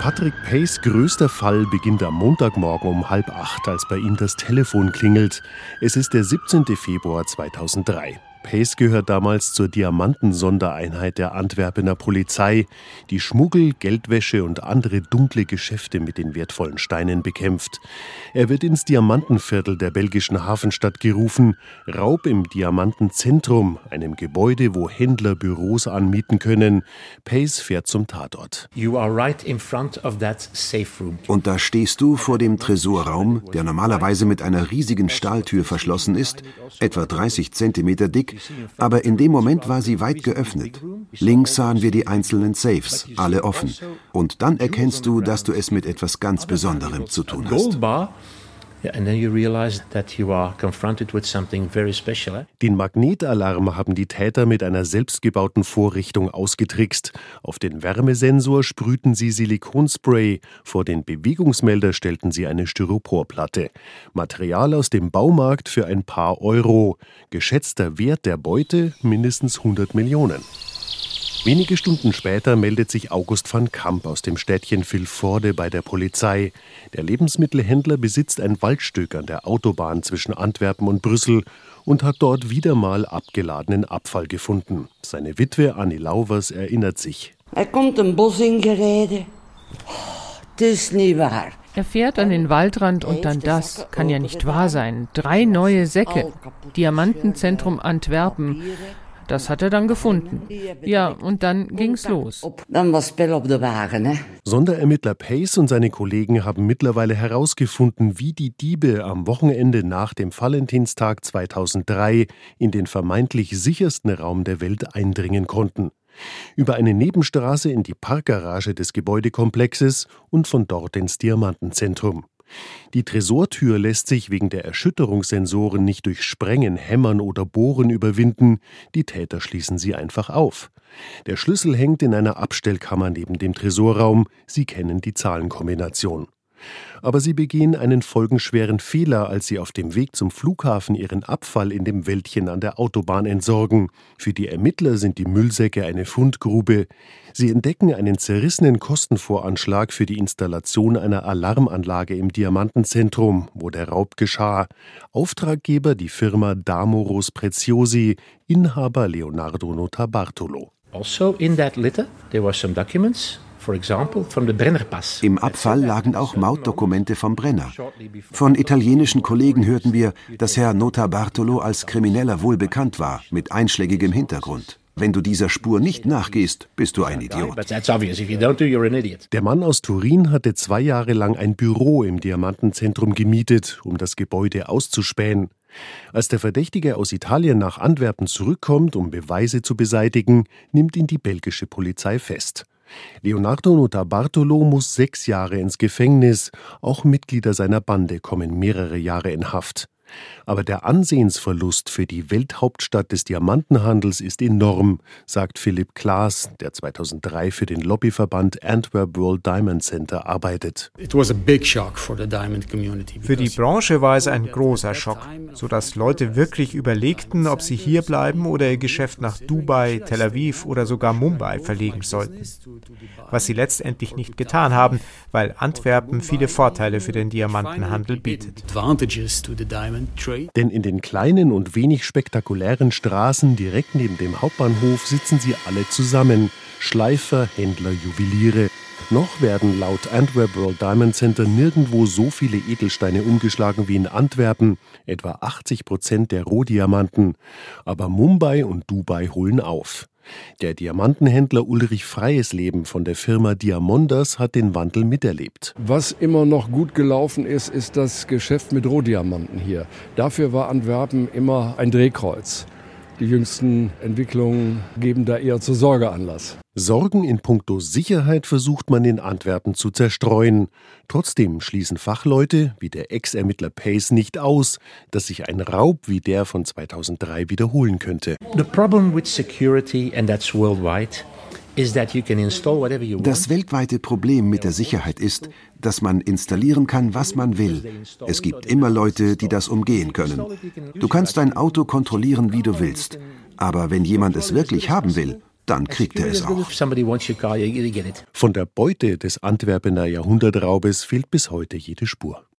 Patrick Pace' größter Fall beginnt am Montagmorgen um 7:30, als bei ihm das Telefon klingelt. Es ist der 17. Februar 2003. Pace gehört damals zur Diamanten-Sondereinheit der Antwerpener Polizei, die Schmuggel, Geldwäsche und andere dunkle Geschäfte mit den wertvollen Steinen bekämpft. Er wird ins Diamantenviertel der belgischen Hafenstadt gerufen. Raub im Diamantenzentrum, einem Gebäude, wo Händler Büros anmieten können. Pace fährt zum Tatort. You are right in front of that safe room. Und da stehst du vor dem Tresorraum, der normalerweise mit einer riesigen Stahltür verschlossen ist, etwa 30 Zentimeter dick, aber in dem Moment war sie weit geöffnet. Links sahen wir die einzelnen Safes, alle offen. Und dann erkennst du, dass du es mit etwas ganz Besonderem zu tun hast. Den Magnetalarm haben die Täter mit einer selbstgebauten Vorrichtung ausgetrickst. Auf den Wärmesensor sprühten sie Silikonspray, vor den Bewegungsmelder stellten sie eine Styroporplatte. Material aus dem Baumarkt für ein paar Euro. Geschätzter Wert der Beute mindestens 100 Millionen. Wenige Stunden später meldet sich August van Kamp aus dem Städtchen Vilvoorde bei der Polizei. Der Lebensmittelhändler besitzt ein Waldstück an der Autobahn zwischen Antwerpen und Brüssel und hat dort wieder mal abgeladenen Abfall gefunden. Seine Witwe Annie Lauvers erinnert sich. Er kommt ein Bos ingereden. Das ist nicht wahr. Er fährt an den Waldrand und dann das. Kann ja nicht wahr sein. 3 neue Säcke. Diamantenzentrum Antwerpen. Das hat er dann gefunden. Ja, und dann ging's los. Dann war Spell auf der Wagen, ne? Sonderermittler Pace und seine Kollegen haben mittlerweile herausgefunden, wie die Diebe am Wochenende nach dem Valentinstag 2003 in den vermeintlich sichersten Raum der Welt eindringen konnten. Über eine Nebenstraße in die Parkgarage des Gebäudekomplexes und von dort ins Diamantenzentrum. Die Tresortür lässt sich wegen der Erschütterungssensoren nicht durch Sprengen, Hämmern oder Bohren überwinden. Die Täter schließen sie einfach auf. Der Schlüssel hängt in einer Abstellkammer neben dem Tresorraum. Sie kennen die Zahlenkombination. Aber sie begehen einen folgenschweren Fehler, als sie auf dem Weg zum Flughafen ihren Abfall in dem Wäldchen an der Autobahn entsorgen. Für die Ermittler sind die Müllsäcke eine Fundgrube. Sie entdecken einen zerrissenen Kostenvoranschlag für die Installation einer Alarmanlage im Diamantenzentrum, wo der Raub geschah. Auftraggeber die Firma Damoros Preziosi, Inhaber Leonardo Notarbartolo. Also in that litter there were some documents. Im Abfall lagen auch Mautdokumente vom Brenner. Von italienischen Kollegen hörten wir, dass Herr Notarbartolo als Krimineller wohl bekannt war, mit einschlägigem Hintergrund. Wenn du dieser Spur nicht nachgehst, bist du ein Idiot. Der Mann aus Turin hatte 2 Jahre lang ein Büro im Diamantenzentrum gemietet, um das Gebäude auszuspähen. Als der Verdächtige aus Italien nach Antwerpen zurückkommt, um Beweise zu beseitigen, nimmt ihn die belgische Polizei fest. Leonardo Notarbartolo muss 6 Jahre ins Gefängnis. Auch Mitglieder seiner Bande kommen mehrere Jahre in Haft. Aber der Ansehensverlust für die Welthauptstadt des Diamantenhandels ist enorm, sagt Philipp Klaas, der 2003 für den Lobbyverband Antwerp World Diamond Center arbeitet. Für die Branche war es ein großer Schock, sodass Leute wirklich überlegten, ob sie hier bleiben oder ihr Geschäft nach Dubai, Tel Aviv oder sogar Mumbai verlegen sollten. Was sie letztendlich nicht getan haben, weil Antwerpen viele Vorteile für den Diamantenhandel bietet. Denn in den kleinen und wenig spektakulären Straßen direkt neben dem Hauptbahnhof sitzen sie alle zusammen. Schleifer, Händler, Juweliere. Noch werden laut Antwerp World Diamond Center nirgendwo so viele Edelsteine umgeschlagen wie in Antwerpen, etwa 80% der Rohdiamanten. Aber Mumbai und Dubai holen auf. Der Diamantenhändler Ulrich Freiesleben von der Firma Diamondas hat den Wandel miterlebt. Was immer noch gut gelaufen ist, ist das Geschäft mit Rohdiamanten hier. Dafür war Antwerpen immer ein Drehkreuz. Die jüngsten Entwicklungen geben da eher zur Sorge Anlass. Sorgen in puncto Sicherheit versucht man in Antwerpen zu zerstreuen. Trotzdem schließen Fachleute wie der Ex-Ermittler Pace nicht aus, dass sich ein Raub wie der von 2003 wiederholen könnte. The problem with security, and that's worldwide, Das weltweite Problem mit der Sicherheit ist, dass man installieren kann, was man will. Es gibt immer Leute, die das umgehen können. Du kannst dein Auto kontrollieren, wie du willst. Aber wenn jemand es wirklich haben will, dann kriegt er es auch. Von der Beute des Antwerpener Jahrhundertraubes fehlt bis heute jede Spur.